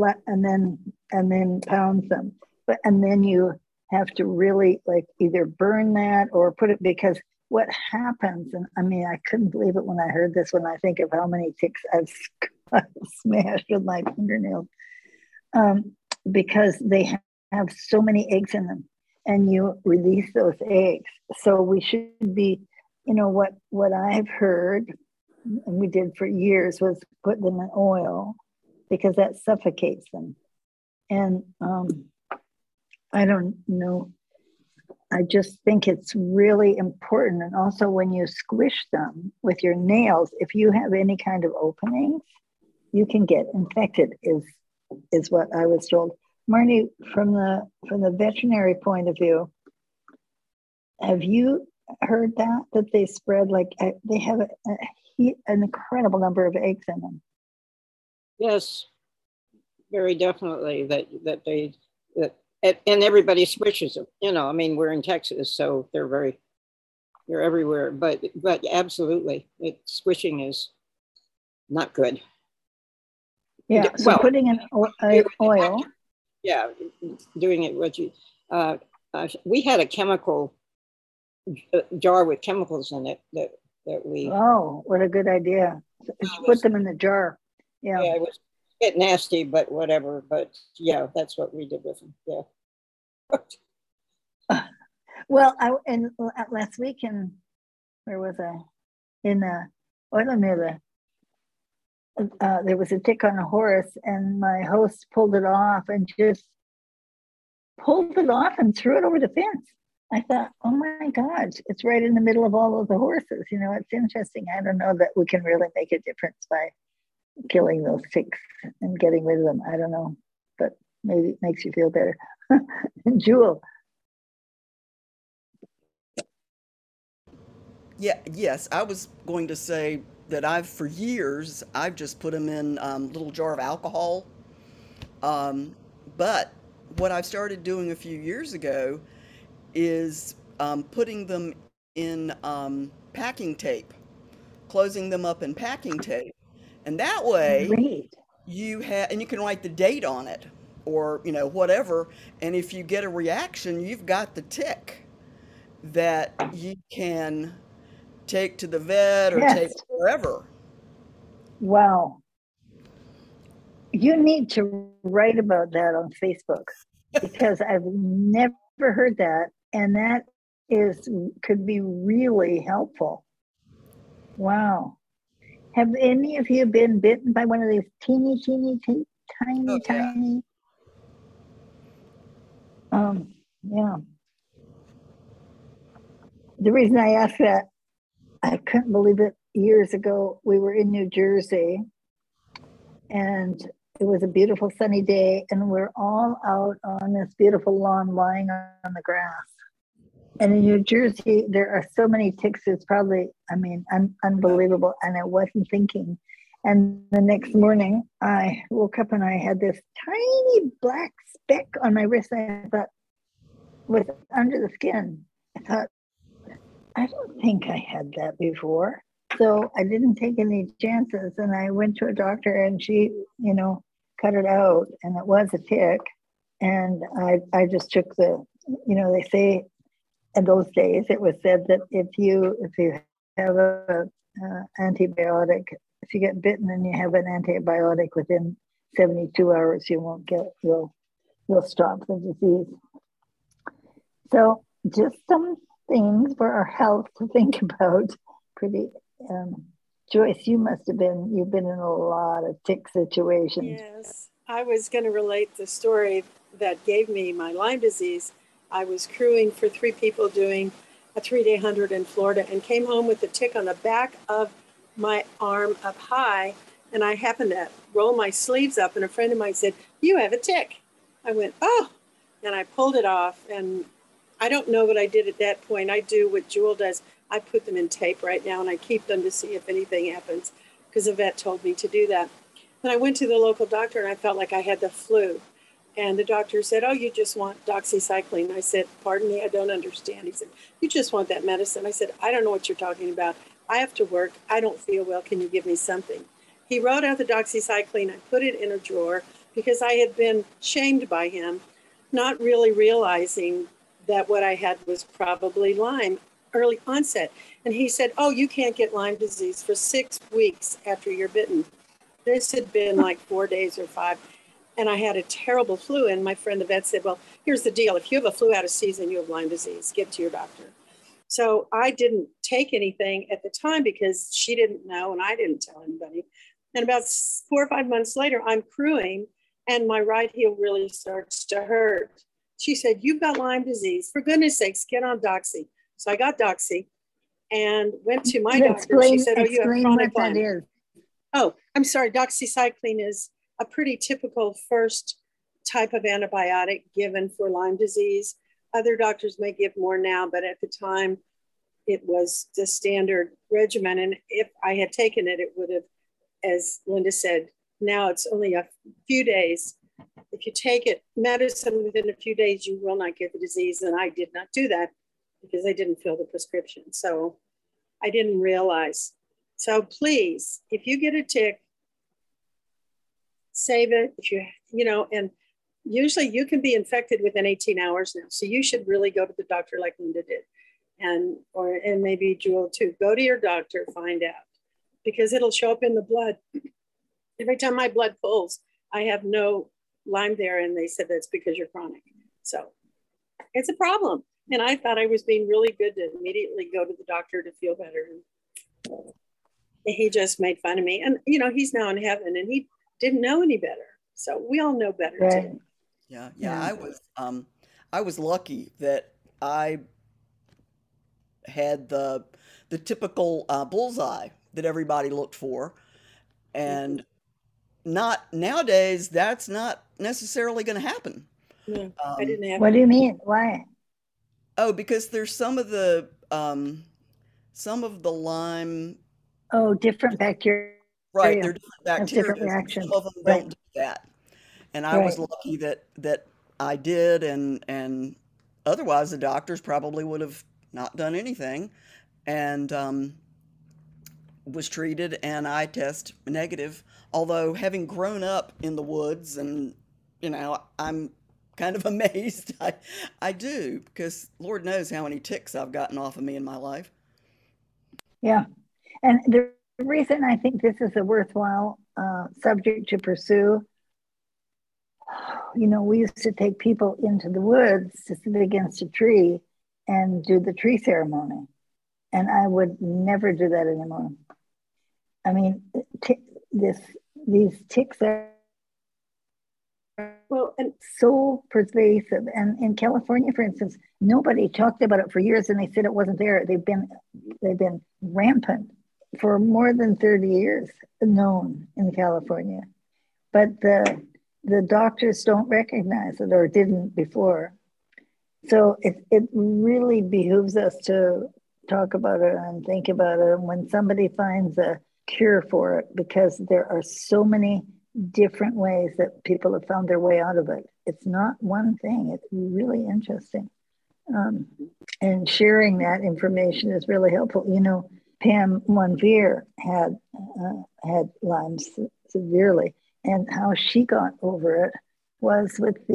pounds them. And then you have to really either burn that or put it, because what happens, and I couldn't believe it when I heard this, when I think of how many ticks I've smashed with my fingernails, because they have so many eggs in them, and you release those eggs. So we should be, what I've heard, and we did for years, was put them in oil, because that suffocates them. And I don't know. I just think it's really important. And also when you squish them with your nails, if you have any kind of openings, you can get infected, is what I was told. Marnie, from the veterinary point of view, have you heard that they spread, they have an incredible number of eggs in them? Yes, very definitely. And everybody squishes them. We're in Texas, so they're everywhere. But absolutely, squishing is not good. Yeah. So putting in oil. Yeah, doing it. We had a chemical jar with chemicals in it that we. Oh, what a good idea! Put them in the jar. Yeah, it was a bit nasty, but whatever. But yeah, that's what we did with them. Yeah. Well, last week where was I? In Oiler, there was a tick on a horse, and my host pulled it off and threw it over the fence. I thought, oh my God, it's right in the middle of all of the horses. It's interesting. I don't know that we can really make a difference by killing those ticks and getting rid of them. I don't know, but maybe it makes you feel better. Jewel. Yeah, yes, I was going to say that for years, I've just put them in a little jar of alcohol. But what I've started doing a few years ago is putting them in packing tape, closing them up in packing tape. And that way, Great. you can write the date on it, or whatever. And if you get a reaction, you've got the tick. that you can take to the vet or take Yes. wherever. Wow. You need to write about that on Facebook because I've never heard that. And that could be really helpful. Wow. Have any of you been bitten by one of these tiny, Oh, yeah. tiny? Yeah. The reason I asked that, I couldn't believe it. Years ago, we were in New Jersey, and it was a beautiful sunny day, and we're all out on this beautiful lawn lying on the grass. And in New Jersey, there are so many ticks, it's probably, unbelievable. And I wasn't thinking. And the next morning, I woke up and I had this tiny black speck on my wrist. I thought, was under the skin. I thought, I don't think I had that before. So I didn't take any chances. And I went to a doctor and she, cut it out. And it was a tick. And I just took they say in those days, it was said that if you have a antibiotic, if you get bitten and you have an antibiotic within 72 hours, you'll stop the disease. So just some things for our health to think about. Pretty, Joyce, you've been in a lot of tick situations. Yes, I was going to relate the story that gave me my Lyme disease. I was crewing for 3 people doing a 3-day 100 in Florida and came home with a tick on the back of my arm up high. And I happened to roll my sleeves up and a friend of mine said, "You have a tick." I went, "Oh," and I pulled it off. And I don't know what I did at that point. I do what Jewel does. I put them in tape right now and I keep them to see if anything happens because the vet told me to do that. Then I went to the local doctor and I felt like I had the flu. And the doctor said, "Oh, you just want doxycycline." I said, "Pardon me, I don't understand." He said, "You just want that medicine." I said, "I don't know what you're talking about. I have to work. I don't feel well. Can you give me something?" He wrote out the doxycycline. I put it in a drawer because I had been shamed by him, not really realizing that what I had was probably Lyme, early onset. And he said, "Oh, you can't get Lyme disease for 6 weeks after you're bitten." This had been like 4 days or 5. And I had a terrible flu. And my friend, the vet, said, "Well, here's the deal. If you have a flu out of season, you have Lyme disease. Get to your doctor." So I didn't take anything at the time because she didn't know and I didn't tell anybody. And about 4 or 5 months later, I'm crewing and my right heel really starts to hurt. She said, "You've got Lyme disease. For goodness sakes, get on Doxy." So I got Doxy and went to my doctor. She said, "Oh, you have chronic Lyme." That is. Oh, I'm sorry. Doxycycline is a pretty typical first type of antibiotic given for Lyme disease. Other doctors may give more now, but at the time it was the standard regimen. And if I had taken it, it would have, as Linda said, now it's only a few days. If you take it, medicine within a few days, you will not get the disease. And I did not do that because I didn't fill the prescription. So I didn't realize. So please, if you get a tick, save it. If and usually you can be infected within 18 hours now. So you should really go to the doctor like Linda did. And maybe Jewel too. Go to your doctor, find out. Because it'll show up in the blood. Every time my blood pulls, I have no Lyme there. And they said that's because you're chronic. So it's a problem. And I thought I was being really good to immediately go to the doctor to feel better. And he just made fun of me. And, he's now in heaven and he didn't know any better. So we all know better Right. too. Yeah. I was lucky that I had the typical bullseye that everybody looked for. And not nowadays, that's not necessarily going to happen. No, I didn't have. What do you mean? Why? Oh, because there's some of the Lyme. Oh, different bacteria. Right, they're different bacteria. Different reactions. Some of them don't do that. And I was lucky that I did, and otherwise the doctors probably would have not done anything, and was treated, and I test negative. Although having grown up in the woods, and I'm kind of amazed. I do, because Lord knows how many ticks I've gotten off of me in my life. Yeah. And the reason I think this is a worthwhile subject to pursue, you know, we used to take people into the woods to sit against a tree and do the tree ceremony. And I would never do that anymore. I mean, these ticks are so pervasive. And in California, for instance, nobody talked about it for years, and they said it wasn't there. They've been rampant for more than 30 years, known in California. But the doctors don't recognize it, or didn't before. So it really behooves us to talk about it and think about it. And when somebody finds a cure for it, because there are so many different ways that people have found their way out of it. It's not one thing. It's really interesting. And sharing that information is really helpful. You know, Pam Monveer had Lyme severely, and how she got over it was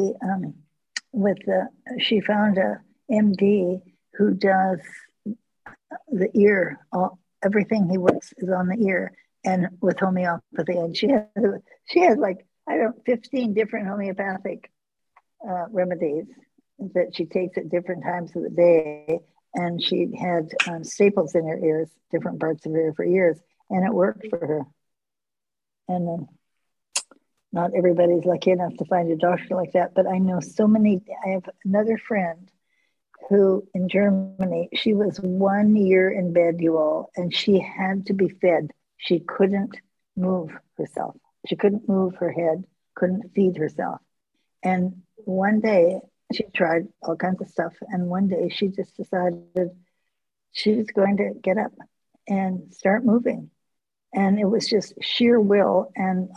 she found a MD who does the ear. Everything he works is on the ear, and with homeopathy. And she had like, I don't know, 15 different homeopathic remedies that she takes at different times of the day. And she had staples in her ears, different parts of her ear for years, and it worked for her. And not everybody's lucky enough to find a doctor like that, but I know so many. I have another friend who in Germany, she was 1 year in bed, you all, and she had to be fed. She couldn't move herself. She couldn't move her head, couldn't feed herself. And one day she tried all kinds of stuff. And one day she just decided she was going to get up and start moving. And it was just sheer will. And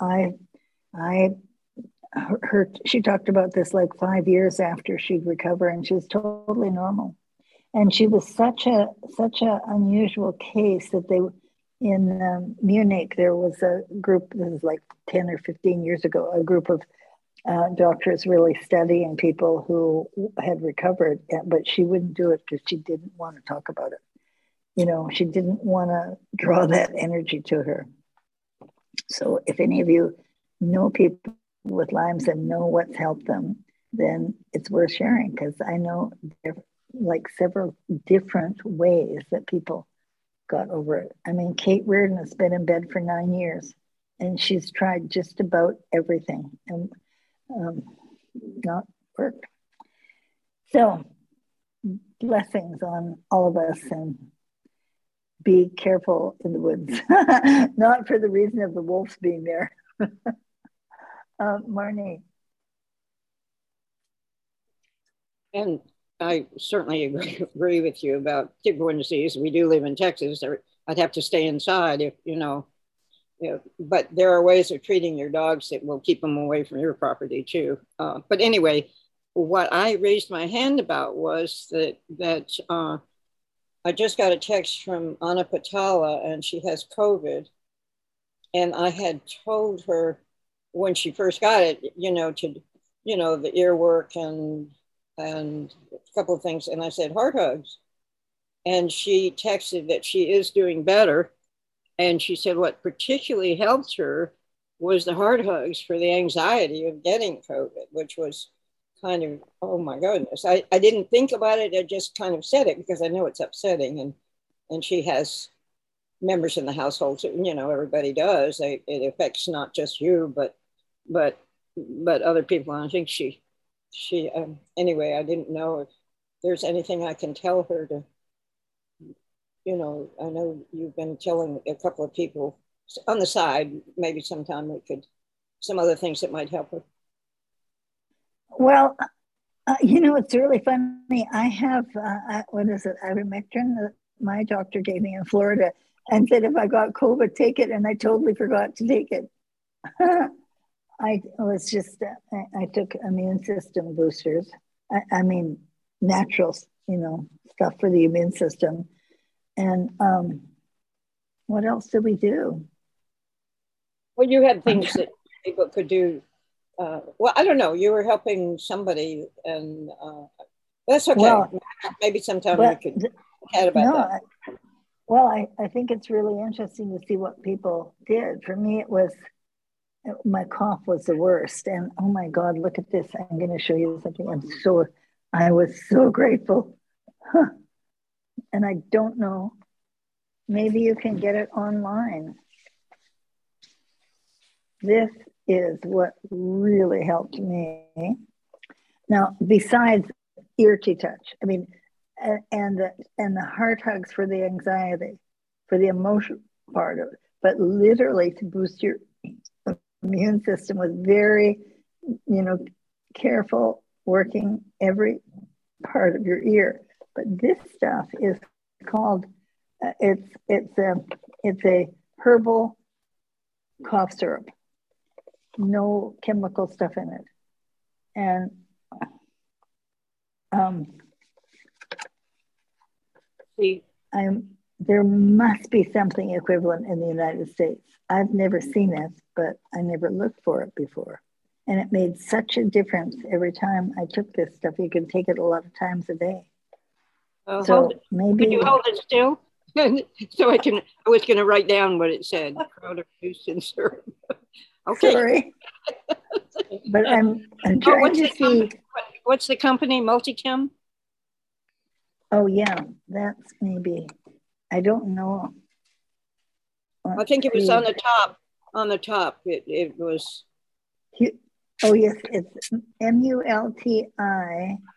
she talked about this like 5 years after she'd recover, and she was totally normal. And she was such a unusual case that in Munich, there was a group, this is like 10 or 15 years ago, a group of doctors really studying people who had recovered, but she wouldn't do it because she didn't want to talk about it. You know, she didn't want to draw that energy to her. So if any of you know people with Lyme's and know what's helped them, then it's worth sharing, because I know there are like several different ways that people got over it. I mean, Kate Reardon has been in bed for 9 years, and she's tried just about everything and not worked. So blessings on all of us, and be careful in the woods, not for the reason of the wolves being there. Marnie. And I certainly agree with you about tick-borne disease. We do live in Texas. I'd have to stay inside if, you know, but there are ways of treating your dogs that will keep them away from your property too. But anyway, what I raised my hand about was that I just got a text from Anna Patala, and she has COVID. And I had told her when she first got it, the ear work and a couple of things. And I said, heart hugs. And she texted that she is doing better. And she said what particularly helped her was the heart hugs for the anxiety of getting COVID, which was kind of, oh my goodness. I didn't think about it. I just kind of said it because I know it's upsetting. And she has members in the household, everybody does. It affects not just you, but other people. And I think she anyway, I didn't know if there's anything I can tell her to, I know you've been telling a couple of people on the side, maybe sometime some other things that might help her. Well, it's really funny. I have, what is it, ivermectin that my doctor gave me in Florida, and said if I got COVID, take it, and I totally forgot to take it. I took immune system boosters. I mean, natural, stuff for the immune system. And what else did we do? Well, you had things that people could do well, I don't know. You were helping somebody, and that's okay. Well, maybe sometime we could chat about that. I think it's really interesting to see what people did. For me, it was my cough was the worst, and oh my God, look at this! I'm going to show you something. I was so grateful, and I don't know. Maybe you can get it online. This is what really helped me. Now, besides ear-to-touch, I mean, and the heart hugs for the anxiety, for the emotional part of it, but literally to boost your immune system was very, careful, working every part of your ear. But this stuff is called it's a herbal cough syrup, no chemical stuff in it, and there must be something equivalent in the United States. I've never seen it, but I never looked for it before. And it made such a difference every time I took this stuff. You can take it a lot of times a day. So maybe could you hold it still? So I was going to write down what it said. Crowder Houston syrup. Okay. Sorry. But I'm trying to see. What's the company? Multichem? Oh yeah, that's maybe. I don't know. I think it was on the top. On the top, it was. Oh yes, it's MULTINORM,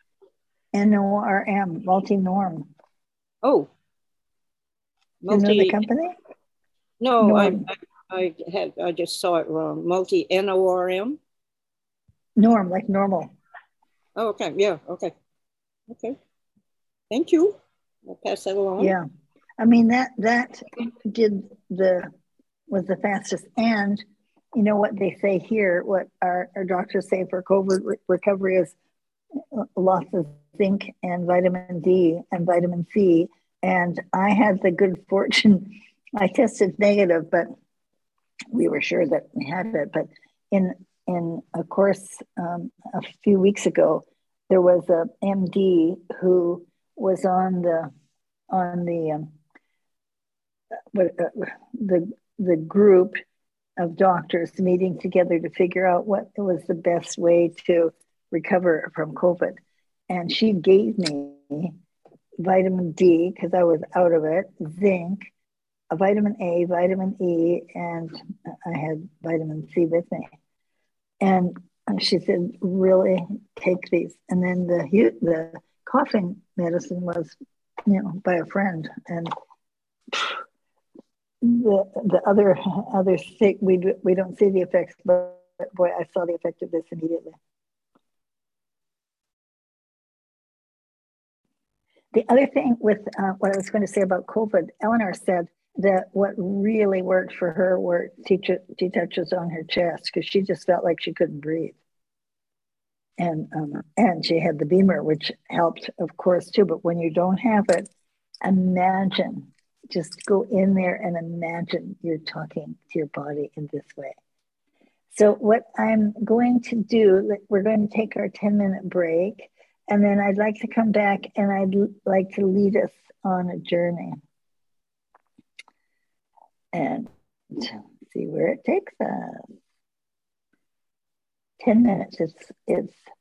Multinorm. Oh. Do you know the company? No, I just saw it wrong. NORM. Norm, like normal. Oh, okay. Yeah. Okay. Okay. Thank you. I'll pass that along. Yeah. I mean, that was the fastest. And you know what they say here, what our doctors say for COVID recovery is lots of zinc and vitamin D and vitamin C. And I had the good fortune, I tested negative, but we were sure that we had it. But in a course a few weeks ago, there was a MD who was on the group of doctors meeting together to figure out what was the best way to recover from COVID. And she gave me vitamin D because I was out of it, zinc, a vitamin A, vitamin E, and I had vitamin C with me. And she said, really take these. And then the coughing medicine was, by a friend. And the other sick, we don't see the effects, but boy, I saw the effect of this immediately. The other thing with what I was going to say about COVID, Eleanor said that what really worked for her were detouches on her chest because she just felt like she couldn't breathe. And she had the Beamer, which helped, of course, too. But when you don't have it, imagine, just go in there and imagine you're talking to your body in this way. So what I'm going to do, we're going to take our 10-minute break. And then I'd like to come back and I'd like to lead us on a journey and see where it takes us. 10 minutes, it's